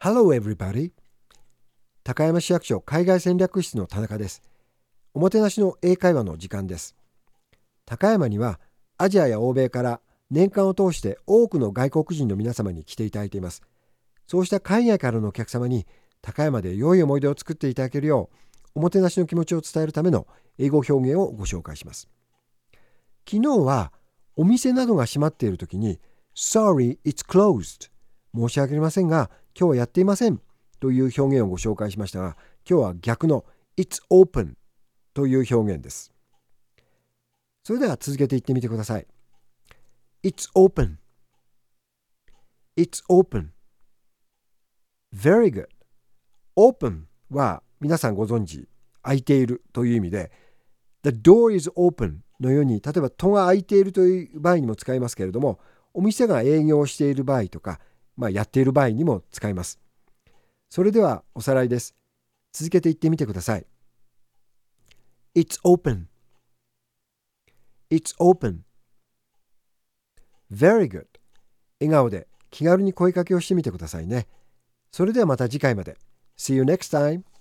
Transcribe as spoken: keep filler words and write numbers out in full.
Hello everybody. 高山市役所海外戦略室の田中です。おもてなしの英会話の時間です。高山にはアジアや欧米から年間を通して多くの外国人の皆様に来ていただいています。そうした海外からのお客様に高山で良い思い出を作っていただけるよう、おもてなしの気持ちを伝えるための英語表現をご紹介します。昨日はお店などが閉まっているときに Sorry, it's closed 申し訳ありませんが今日はやっていませんという表現をご紹介しましたが、今日は逆の It's open という表現です。それでは続けて言ってみてください。 It's open It's open Very good. Open は皆さんご存知、開いているという意味で The door is open のように、例えば戸が開いているという場合にも使いますけれども、お店が営業している場合とか、まあ、やっている場合にも使います。それではおさらいです。続けて言ってみてください。 It's open It's open Very good. 笑顔で気軽に声かけをしてみてくださいね。それではまた次回まで。See you next time.